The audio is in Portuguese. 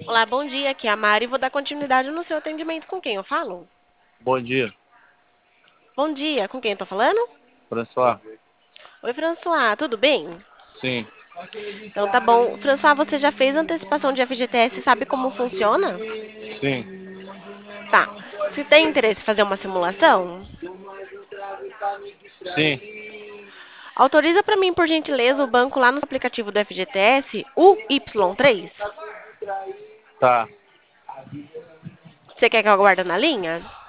Olá, bom dia. Aqui é a Mari. Vou dar continuidade no seu atendimento. Com quem eu falo? Bom dia, Bom dia. Com quem eu tô falando? François. Oi, François. Tudo bem? Sim, Então tá bom. François, você já fez antecipação de FGTS? Sabe como funciona? sim, Tá. Se tem interesse em fazer uma simulação, sim, autoriza para mim, por gentileza, o banco lá no aplicativo do FGTS, o Y3. tá, Você quer que eu aguarde na linha?